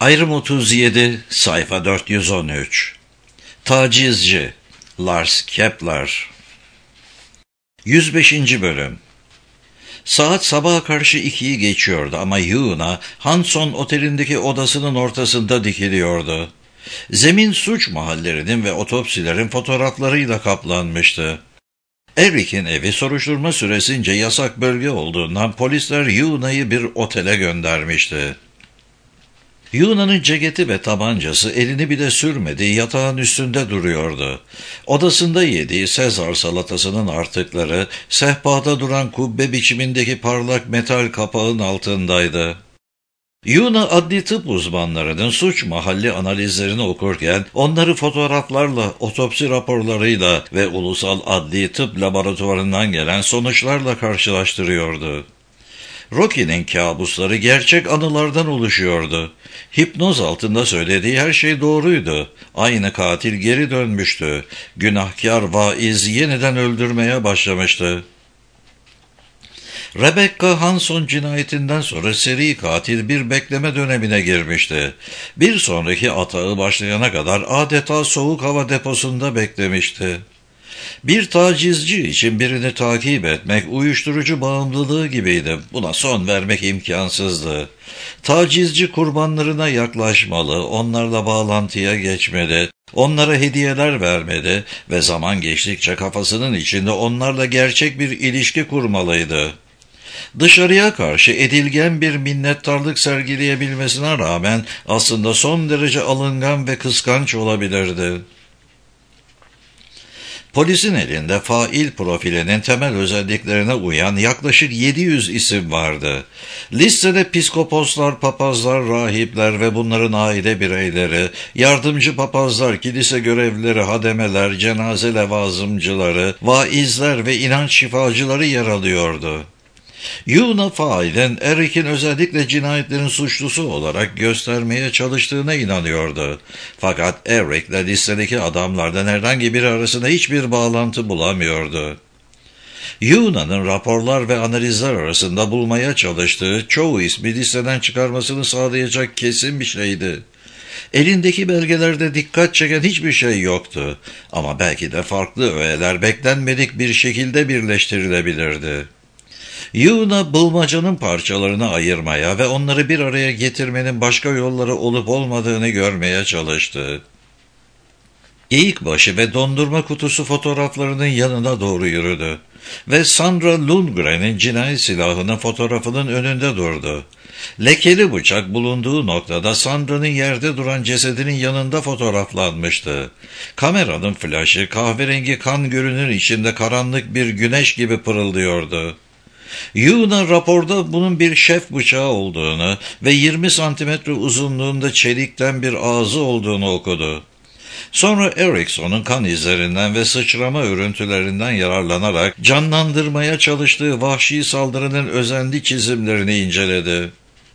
Ayrım 37, sayfa 413. Tacizci, Lars Kepler. 105. bölüm. Saat sabaha karşı 2'yi geçiyordu ama Yuna, Hanson otelindeki odasının ortasında dikiliyordu. Zemin suç mahallerinin ve otopsilerin fotoğraflarıyla kaplanmıştı. Eric'in evi soruşturma süresince yasak bölge olduğundan polisler Yuna'yı bir otele göndermişti. Yuna'nın ceketi ve tabancası elini bile sürmedi, yatağın üstünde duruyordu. Odasında yediği Sezar salatasının artıkları sehpada duran kubbe biçimindeki parlak metal kapağın altındaydı. Yuna adli tıp uzmanlarının suç mahalli analizlerini okurken onları fotoğraflarla, otopsi raporlarıyla ve ulusal adli tıp laboratuvarından gelen sonuçlarla karşılaştırıyordu. Rocky'nin kabusları gerçek anılardan oluşuyordu. Hipnoz altında söylediği her şey doğruydu. Aynı katil geri dönmüştü. Günahkar vaiz yeniden öldürmeye başlamıştı. Rebecca Hanson cinayetinden sonra seri katil bir bekleme dönemine girmişti. Bir sonraki atağı başlayana kadar adeta soğuk hava deposunda beklemişti. Bir tacizci için birini takip etmek uyuşturucu bağımlılığı gibiydi. Buna son vermek imkansızdı. Tacizci kurbanlarına yaklaşmalı, onlarla bağlantıya geçmeli, onlara hediyeler vermeli ve zaman geçtikçe kafasının içinde onlarla gerçek bir ilişki kurmalıydı. Dışarıya karşı edilgen bir minnettarlık sergileyebilmesine rağmen aslında son derece alıngan ve kıskanç olabilirdi. Polisin elinde fail profilinin temel özelliklerine uyan yaklaşık 700 isim vardı. Listede piskoposlar, papazlar, rahipler ve bunların aile bireyleri, yardımcı papazlar, kilise görevlileri, hademeler, cenaze levazımcıları, vaizler ve inanç şifacıları yer alıyordu. Yuna failin Eric'in özellikle cinayetlerin suçlusu olarak göstermeye çalıştığına inanıyordu. Fakat Eric'le listedeki adamlardan herhangi biri arasında hiçbir bağlantı bulamıyordu. Yuna'nın raporlar ve analizler arasında bulmaya çalıştığı çoğu ismi listeden çıkarmasını sağlayacak kesin bir şeydi. Elindeki belgelerde dikkat çeken hiçbir şey yoktu. Ama belki de farklı öğeler beklenmedik bir şekilde birleştirilebilirdi. Yuna bulmacanın parçalarını ayırmaya ve onları bir araya getirmenin başka yolları olup olmadığını görmeye çalıştı. Geyikbaşı ve dondurma kutusu fotoğraflarının yanına doğru yürüdü ve Sandra Lundgren'in cinayet silahının fotoğrafının önünde durdu. Lekeli bıçak bulunduğu noktada Sandra'nın yerde duran cesedinin yanında fotoğraflanmıştı. Kameranın flaşı kahverengi kan görünür içinde karanlık bir güneş gibi pırıldıyordu. Yuna raporda bunun bir şef bıçağı olduğunu ve 20 santimetre uzunluğunda çelikten bir ağzı olduğunu okudu. Sonra Erickson'un kan izlerinden ve sıçrama örüntülerinden yararlanarak canlandırmaya çalıştığı vahşi saldırının özenli çizimlerini inceledi.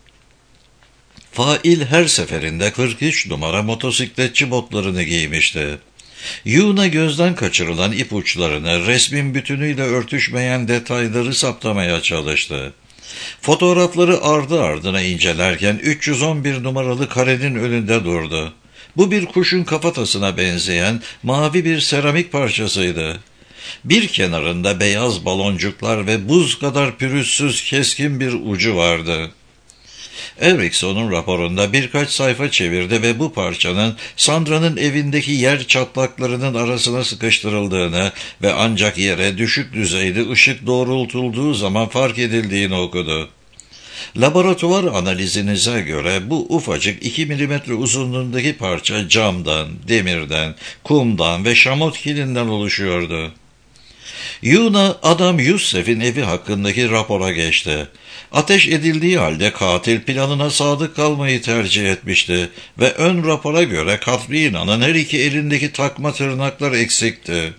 Fail her seferinde 43 numara motosikletçi botlarını giymişti. Yuna gözden kaçırılan ipuçlarını, resmin bütünüyle örtüşmeyen detayları saptamaya çalıştı. Fotoğrafları ardı ardına incelerken 311 numaralı karenin önünde durdu. Bu bir kuşun kafatasına benzeyen mavi bir seramik parçasıydı. Bir kenarında beyaz baloncuklar ve buz kadar pürüzsüz keskin bir ucu vardı. Erickson'un raporunda birkaç sayfa çevirdi ve bu parçanın Sandra'nın evindeki yer çatlaklarının arasına sıkıştırıldığını ve ancak yere düşük düzeyde ışık doğrultulduğu zaman fark edildiğini okudu. Laboratuvar analizinize göre bu ufacık 2 milimetre uzunluğundaki parça camdan, demirden, kumdan ve şamot kilinden oluşuyordu. Yuna adam Youssef'in evi hakkındaki rapora geçti. Ateş edildiği halde katil planına sadık kalmayı tercih etmişti ve ön rapora göre Katrina'nın her iki elindeki takma tırnaklar eksikti.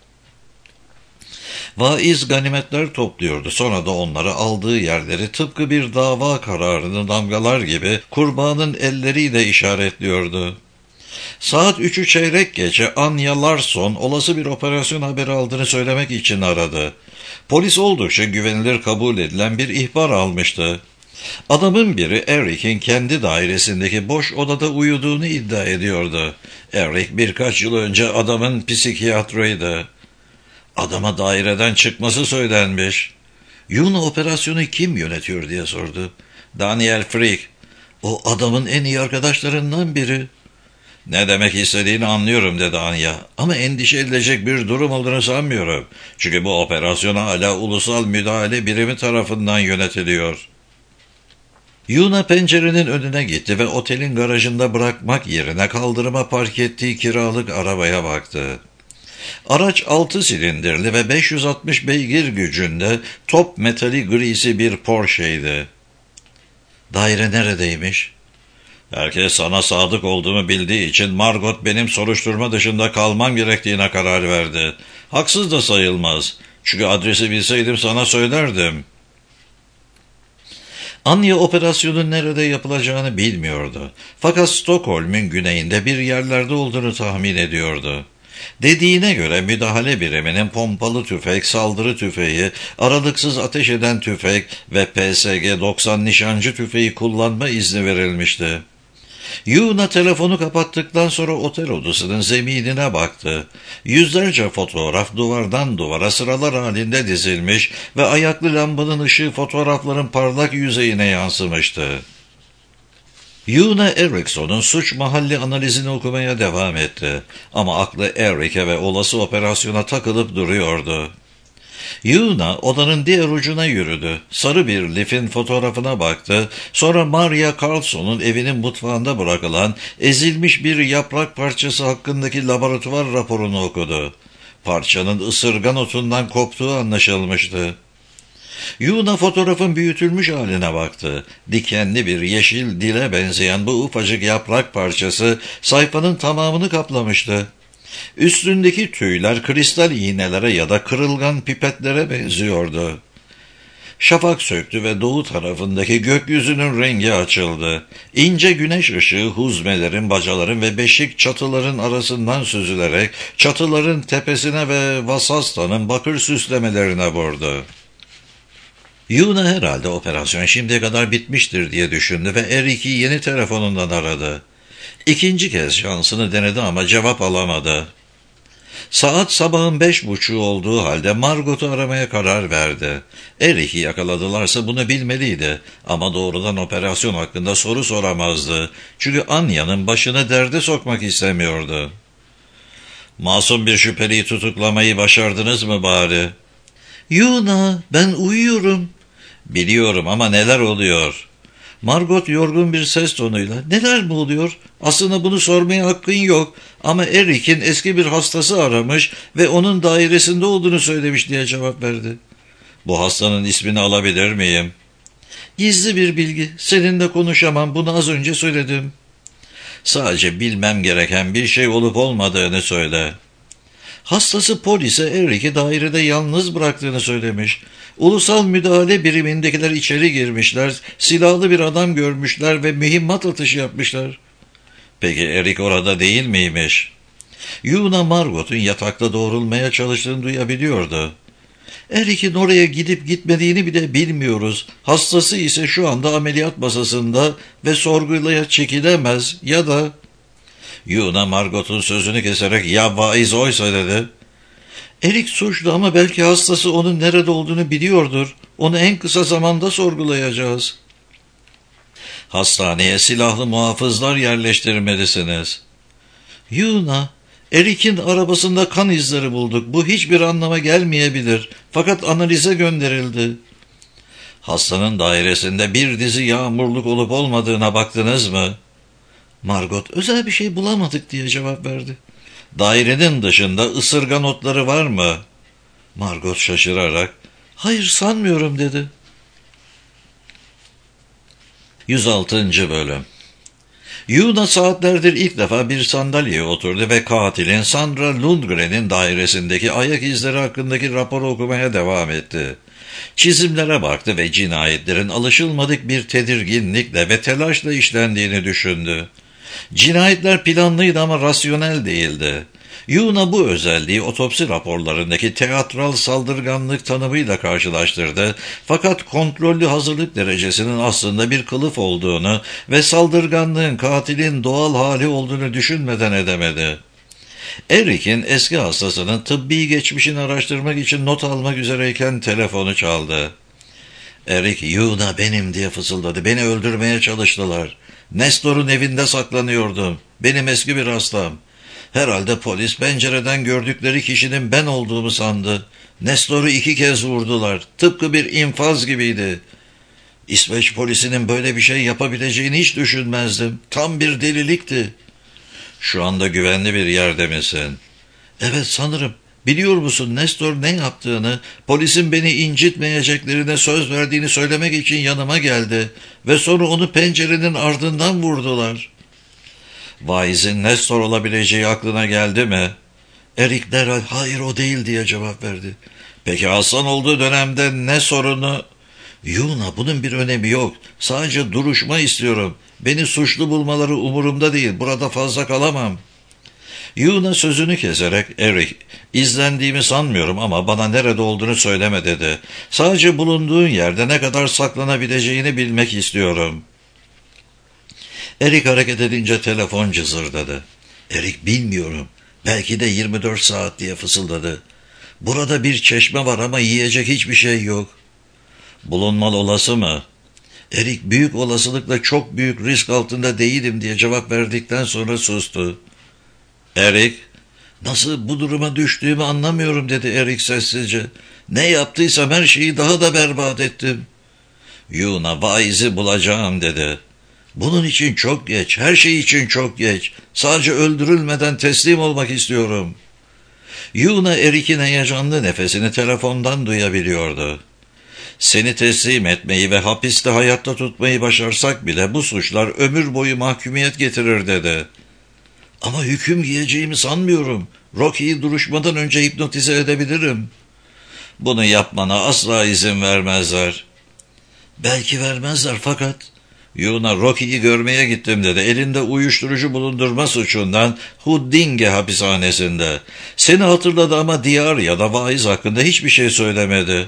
Vaiz ganimetler topluyordu, sonra da onları aldığı yerleri tıpkı bir dava kararını damgalar gibi kurbanın elleriyle işaretliyordu. Saat 3'ü çeyrek geçe Anya Larsson olası bir operasyon haberi aldığını söylemek için aradı. Polis oldukça güvenilir kabul edilen bir ihbar almıştı. Adamın biri Eric'in kendi dairesindeki boş odada uyuduğunu iddia ediyordu. Eric birkaç yıl önce adamın psikiyatrıydı. Adama daireden çıkması söylenmiş. Yuna operasyonu kim yönetiyor diye sordu. Daniel Freak. O adamın en iyi arkadaşlarından biri. Ne demek istediğini anlıyorum dedi Anya. Ama endişe edilecek bir durum olduğunu sanmıyorum. Çünkü bu operasyon hala ulusal müdahale birimi tarafından yönetiliyor. Yuna pencerenin önüne gitti ve otelin garajında bırakmak yerine kaldırıma park ettiği kiralık arabaya baktı. Araç 6 silindirli ve 560 beygir gücünde top metali grisi bir Porsche'ydi. Daire neredeymiş? Herkes sana sadık olduğumu bildiği için Margot benim soruşturma dışında kalmam gerektiğine karar verdi. Haksız da sayılmaz. Çünkü adresi bilseydim sana söylerdim. Anya operasyonun nerede yapılacağını bilmiyordu. Fakat Stockholm'un güneyinde bir yerlerde olduğunu tahmin ediyordu. Dediğine göre müdahale biriminin pompalı tüfek, saldırı tüfeği, aralıksız ateş eden tüfek ve PSG-90 nişancı tüfeği kullanma izni verilmişti. Yuna telefonu kapattıktan sonra otel odasının zeminine baktı. Yüzlerce fotoğraf duvardan duvara sıralar halinde dizilmiş ve ayaklı lambanın ışığı fotoğrafların parlak yüzeyine yansımıştı. Yuna Ericsson'un suç mahalli analizini okumaya devam etti. Ama aklı Eric'e ve olası operasyona takılıp duruyordu. Yuna odanın diğer ucuna yürüdü. Sarı bir lifin fotoğrafına baktı. Sonra Maria Carlson'un evinin mutfağında bırakılan ezilmiş bir yaprak parçası hakkındaki laboratuvar raporunu okudu. Parçanın ısırgan otundan koptuğu anlaşılmıştı. Yuna fotoğrafın büyütülmüş haline baktı. Dikenli bir yeşil dile benzeyen bu ufacık yaprak parçası sayfanın tamamını kaplamıştı. Üstündeki tüyler kristal iğnelere ya da kırılgan pipetlere benziyordu. Şafak söktü ve doğu tarafındaki gökyüzünün rengi açıldı. İnce güneş ışığı huzmelerin, bacaların ve beşik çatıların arasından süzülerek çatıların tepesine ve vasasta'nın bakır süslemelerine vurdu. Yuna herhalde operasyon şimdiye kadar bitmiştir diye düşündü ve Eric'i yeni telefonundan aradı. İkinci kez şansını denedi ama cevap alamadı. Saat sabahın 5:30 olduğu halde Margot'u aramaya karar verdi. Eric'i yakaladılarsa bunu bilmeliydi ama doğrudan operasyon hakkında soru soramazdı. Çünkü Anya'nın başını derde sokmak istemiyordu. "Masum bir şüpheliyi tutuklamayı başardınız mı bari?" "Yuna, ben uyuyorum." "Biliyorum ama neler oluyor?" Margot yorgun bir ses tonuyla, "Neler mi oluyor? Aslında bunu sormaya hakkın yok ama Eric'in eski bir hastası aramış ve onun dairesinde olduğunu söylemiş" diye cevap verdi. "Bu hastanın ismini alabilir miyim?" "Gizli bir bilgi. Seninle konuşamam. Bunu az önce söyledim." "Sadece bilmem gereken bir şey olup olmadığını söyle." Hastası polise Eric'i dairede yalnız bıraktığını söylemiş. Ulusal müdahale birimindekiler içeri girmişler, silahlı bir adam görmüşler ve mühimmat atışı yapmışlar. Peki Eric orada değil miymiş? Yuna Margot'un yatakta doğrulmaya çalıştığını duyabiliyordu. Eric'in oraya gidip gitmediğini bile bilmiyoruz. Hastası ise şu anda ameliyat masasında ve sorguya çekilemez ya da... Yuna Margot'un sözünü keserek "Ya vaiz oysa" dedi. "Eric suçlu ama belki hastası onun nerede olduğunu biliyordur. Onu en kısa zamanda sorgulayacağız." "Hastaneye silahlı muhafızlar yerleştirmelisiniz." "Yuna, Eric'in arabasında kan izleri bulduk. Bu hiçbir anlama gelmeyebilir. Fakat analize gönderildi." "Hastanın dairesinde bir dizi yağmurluk olup olmadığına baktınız mı?" Margot, "Özel bir şey bulamadık" diye cevap verdi. "Dairenin dışında ısırgan otları var mı?" Margot şaşırarak, "Hayır, sanmıyorum" dedi. 106. Bölüm. Yuna saatlerdir ilk defa bir sandalyeye oturdu ve katilin Sandra Lundgren'in dairesindeki ayak izleri hakkındaki raporu okumaya devam etti. Çizimlere baktı ve cinayetlerin alışılmadık bir tedirginlikle ve telaşla işlendiğini düşündü. Cinayetler planlıydı ama rasyonel değildi. Yuna bu özelliği otopsi raporlarındaki teatral saldırganlık tanımıyla karşılaştırdı, fakat kontrollü hazırlık derecesinin aslında bir kılıf olduğunu ve saldırganlığın katilin doğal hali olduğunu düşünmeden edemedi. Eric'in eski hastasının tıbbi geçmişini araştırmak için not almak üzereyken telefonu çaldı. Eric, "Yuna benim" diye fısıldadı. "Beni öldürmeye çalıştılar. Nestor'un evinde saklanıyordum. Benim eski bir hastam. Herhalde polis pencereden gördükleri kişinin ben olduğumu sandı. Nestor'u 2 kez vurdular. Tıpkı bir infaz gibiydi. İsveç polisinin böyle bir şey yapabileceğini hiç düşünmezdim. Tam bir delilikti." "Şu anda güvenli bir yerde misin?" "Evet, sanırım. Biliyor musun, Nestor ne yaptığını, polisin beni incitmeyeceklerine söz verdiğini söylemek için yanıma geldi ve sonra onu pencerenin ardından vurdular." "Vaiz'in Nestor olabileceği aklına geldi mi?" Eric derhal "Hayır, o değil" diye cevap verdi. "Peki Hasan olduğu dönemde ne sorunu?" "Yuna, bunun bir önemi yok. Sadece duruşma istiyorum. Beni suçlu bulmaları umurumda değil. Burada fazla kalamam." Yuna sözünü keserek, "Eric, izlendiğimi sanmıyorum ama bana nerede olduğunu söyleme" dedi. "Sadece bulunduğun yerde ne kadar saklanabileceğini bilmek istiyorum." Eric hareket edince telefon cızırdadı. Eric, "Bilmiyorum. Belki de 24 saat" diye fısıldadı. "Burada bir çeşme var ama yiyecek hiçbir şey yok." "Bulunmalı olası mı?" Eric, "Büyük olasılıkla çok büyük risk altında değilim" diye cevap verdikten sonra sustu. Eric, "Nasıl bu duruma düştüğümü anlamıyorum" dedi Eric sessizce. "Ne yaptıysam her şeyi daha da berbat ettim." "Yuna, Vaiz'i bulacağım" dedi. "Bunun için çok geç, her şey için çok geç. Sadece öldürülmeden teslim olmak istiyorum." Yuna, Eric'in heyecanlı nefesini telefondan duyabiliyordu. "Seni teslim etmeyi ve hapiste hayatta tutmayı başarsak bile bu suçlar ömür boyu mahkumiyet getirir" dedi. "Ama hüküm giyeceğimi sanmıyorum. Rocky'yi duruşmadan önce hipnotize edebilirim." "Bunu yapmana asla izin vermezler." "Belki vermezler fakat..." "Yuna, Rocky'yi görmeye gittim" dedi. "Elinde uyuşturucu bulundurma suçundan Huddinge hapishanesinde. Seni hatırladı ama Diyar ya da Vaiz hakkında hiçbir şey söylemedi."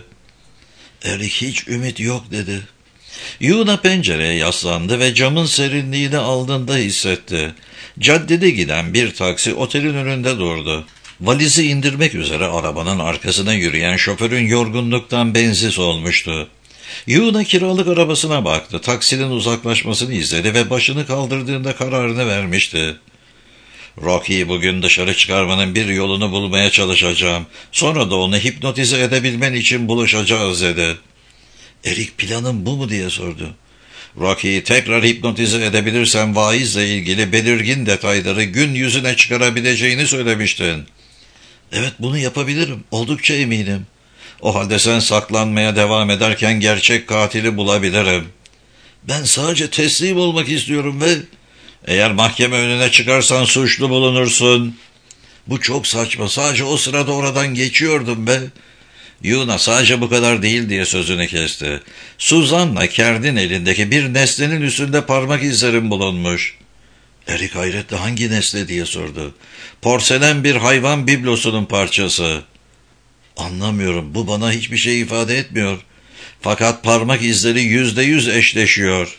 Eric, "Hiç ümit yok" dedi. Yuna pencereye yaslandı ve camın serinliğini aldığında hissetti. Caddede giden bir taksi otelin önünde durdu. Valizi indirmek üzere arabanın arkasına yürüyen şoförün yorgunluktan benzi solmuştu. Yuna kiralık arabasına baktı. Taksinin uzaklaşmasını izledi ve başını kaldırdığında kararını vermişti. "Rocky'yi bugün dışarı çıkarmanın bir yolunu bulmaya çalışacağım. Sonra da onu hipnotize edebilmen için buluşacağız" dedi. Eric, "Planın bu mu?" diye sordu. "Rocky'yi tekrar hipnotize edebilirsen Vaiz'le ilgili belirgin detayları gün yüzüne çıkarabileceğini söylemiştin." "Evet, bunu yapabilirim. Oldukça eminim." "O halde sen saklanmaya devam ederken gerçek katili bulabilirim." "Ben sadece teslim olmak istiyorum ve..." "Eğer mahkeme önüne çıkarsan suçlu bulunursun." "Bu çok saçma. Sadece o sırada oradan geçiyordum be." Yuna, "Sadece bu kadar değil" diye sözünü kesti. "Suzan'la Kerd'in elindeki bir nesnenin üstünde parmak izlerim bulunmuş." Eric hayretle "Hangi nesne?" diye sordu. "Porselen bir hayvan biblosunun parçası." "Anlamıyorum. Bu bana hiçbir şey ifade etmiyor. Fakat parmak izleri %100 eşleşiyor."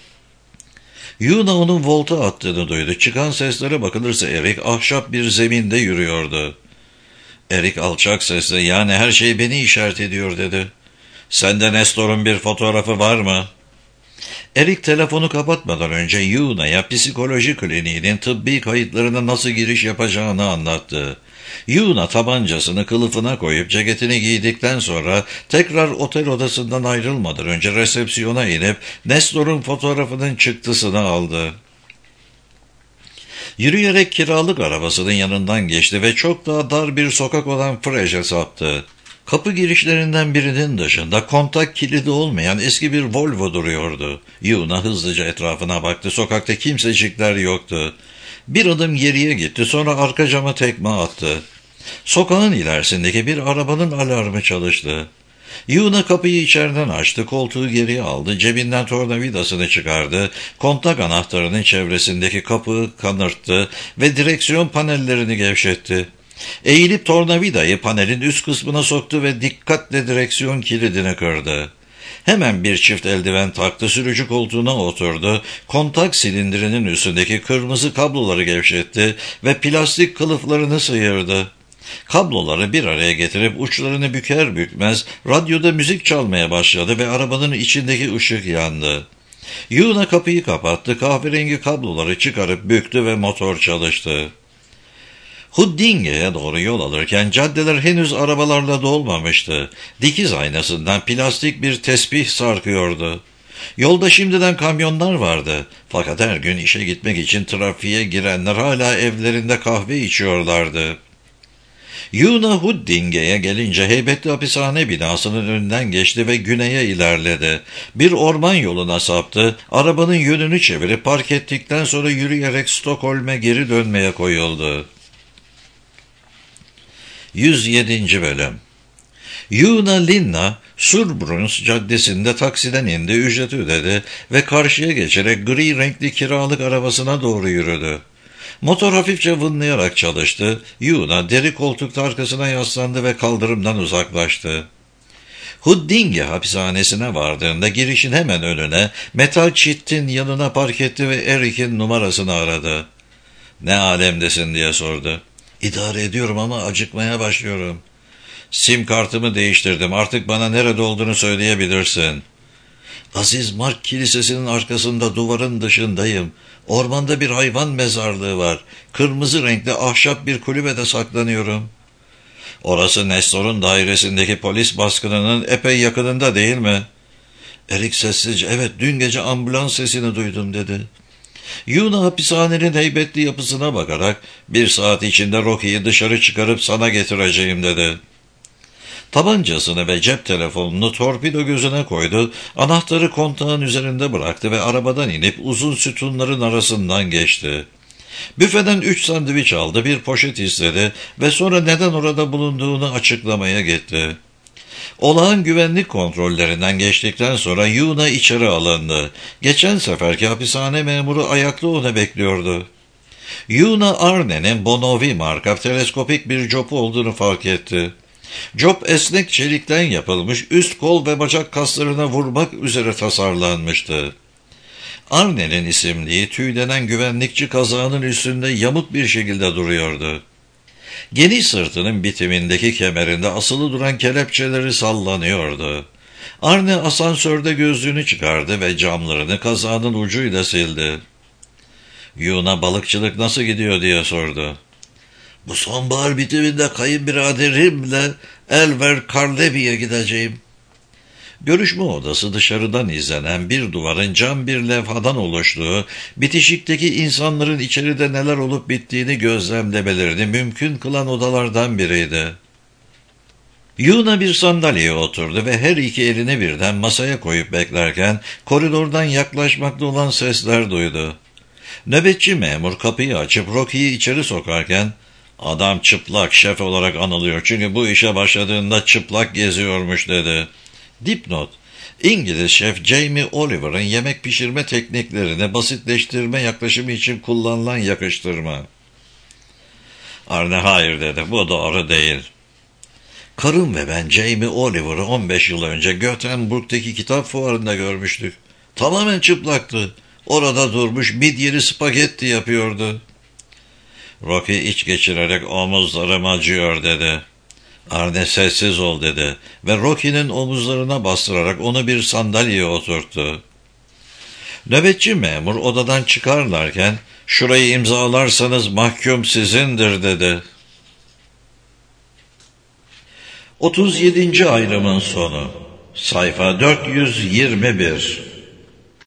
Yuna onun volta attığını duydu. Çıkan seslere bakılırsa Eric ahşap bir zeminde yürüyordu. Eric alçak sesle "Yani her şey beni işaret ediyor" dedi. "Sende Nestor'un bir fotoğrafı var mı?" Eric telefonu kapatmadan önce Yuna'ya psikoloji kliniğinin tıbbi kayıtlarına nasıl giriş yapacağını anlattı. Yuna tabancasını kılıfına koyup ceketini giydikten sonra tekrar otel odasından ayrılmadan önce resepsiyona inip Nestor'un fotoğrafının çıktısını aldı. Yürüyerek kiralık arabasının yanından geçti ve çok daha dar bir sokak olan Frej'e saptı. Kapı girişlerinden birinin dışında kontak kilidi olmayan eski bir Volvo duruyordu. Yuna hızlıca etrafına baktı. Sokakta kimsecikler yoktu. Bir adım geriye gitti, sonra arka cama tekme attı. Sokağın ilerisindeki bir arabanın alarmı çalıştı. Yuna kapıyı içeriden açtı, koltuğu geriye aldı, cebinden tornavidasını çıkardı, kontak anahtarının çevresindeki kapıyı kanırttı ve direksiyon panellerini gevşetti. Eğilip tornavidayı panelin üst kısmına soktu ve dikkatle direksiyon kilidini kırdı. Hemen bir çift eldiven taktı, sürücü koltuğuna oturdu, kontak silindirinin üstündeki kırmızı kabloları gevşetti ve plastik kılıflarını sıyırdı. Kabloları bir araya getirip uçlarını büker bükmez radyoda müzik çalmaya başladı ve arabanın içindeki ışık yandı. Yuna kapıyı kapattı, kahverengi kabloları çıkarıp büktü ve motor çalıştı. Huddinge'ye doğru yol alırken caddeler henüz arabalarla dolmamıştı. Dikiz aynasından plastik bir tesbih sarkıyordu. Yolda şimdiden kamyonlar vardı. Fakat her gün işe gitmek için trafiğe girenler hala evlerinde kahve içiyorlardı. Yuna Huddinge'ye gelince heybetli hapishane binasının önünden geçti ve güneye ilerledi. Bir orman yoluna saptı, arabanın yönünü çevirip park ettikten sonra yürüyerek Stockholm'e geri dönmeye koyuldu. 107. Bölüm. Yuna Linna, Surbruns caddesinde taksiden indi, ücreti ödedi ve karşıya geçerek gri renkli kiralık arabasına doğru yürüdü. Motor hafifçe vınlayarak çalıştı. Yuna deri koltukta arkasına yaslandı ve kaldırımdan uzaklaştı. Huddinge hapishanesine vardığında girişin hemen önüne metal çitin yanına park etti ve Eric'in numarasını aradı. "Ne alemdesin?" diye sordu. "İdare ediyorum ama acıkmaya başlıyorum. Sim kartımı değiştirdim. Artık bana nerede olduğunu söyleyebilirsin." "Aziz Mark Kilisesi'nin arkasında duvarın dışındayım. Ormanda bir hayvan mezarlığı var. Kırmızı renkli ahşap bir kulübede saklanıyorum." "Orası Nestor'un dairesindeki polis baskınının epey yakınında değil mi?" Eric sessizce "Evet, dün gece ambulans sesini duydum." dedi. Yuna hapishanenin heybetli yapısına bakarak "1 saat içinde Rocky'yi dışarı çıkarıp sana getireceğim." dedi. Tabancasını ve cep telefonunu torpido gözüne koydu, anahtarı kontağın üzerinde bıraktı ve arabadan inip uzun sütunların arasından geçti. Büfeden 3 sandviç aldı, bir poşet istedi ve sonra neden orada bulunduğunu açıklamaya gitti. Olağan güvenlik kontrollerinden geçtikten sonra Yuna içeri alındı. Geçen seferki hapishane memuru ayakta onu bekliyordu. Yuna Arne'nin Bonovi marka teleskopik bir job olduğunu fark etti. Job esnek çelikten yapılmış, üst kol ve bacak kaslarına vurmak üzere tasarlanmıştı. Arne'nin isimliği tüylenen güvenlikçi kazağının üstünde yamuk bir şekilde duruyordu. Geniş sırtının bitimindeki kemerinde asılı duran kelepçeleri sallanıyordu. Arne asansörde gözlüğünü çıkardı ve camlarını kazağının ucuyla sildi. Yuna "Balıkçılık nasıl gidiyor?" diye sordu. "Bu sonbahar bitiminde kayınbiraderimle Elver Karlevi'ye gideceğim." Görüşme odası dışarıdan izlenen bir duvarın cam bir levhadan oluştuğu, bitişikteki insanların içeride neler olup bittiğini gözlemlemelerini mümkün kılan odalardan biriydi. Yuna bir sandalyeye oturdu ve her iki elini birden masaya koyup beklerken koridordan yaklaşmakta olan sesler duydu. Nöbetçi memur kapıyı açıp Rocky'yi içeri sokarken "Adam çıplak şef olarak anılıyor çünkü bu işe başladığında çıplak geziyormuş." dedi. Dipnot: İngiliz şef Jamie Oliver'ın yemek pişirme tekniklerini basitleştirme yaklaşımı için kullanılan yakıştırma. Arne "Hayır." dedi. "Bu doğru değil." "Karım ve ben Jamie Oliver'ı 15 yıl önce Göteborg'daki kitap fuarında görmüştük. Tamamen çıplaktı. Orada durmuş midyeli spagetti yapıyordu." Rocky iç geçirerek "Omuzlarım acıyor." dedi. Arne "Sessiz ol." dedi ve Rocky'nin omuzlarına bastırarak onu bir sandalyeye oturttu. Nöbetçi memur odadan çıkarlarken "Şurayı imzalarsanız mahkum sizindir." dedi. 37. ayrımın sonu. Sayfa 421.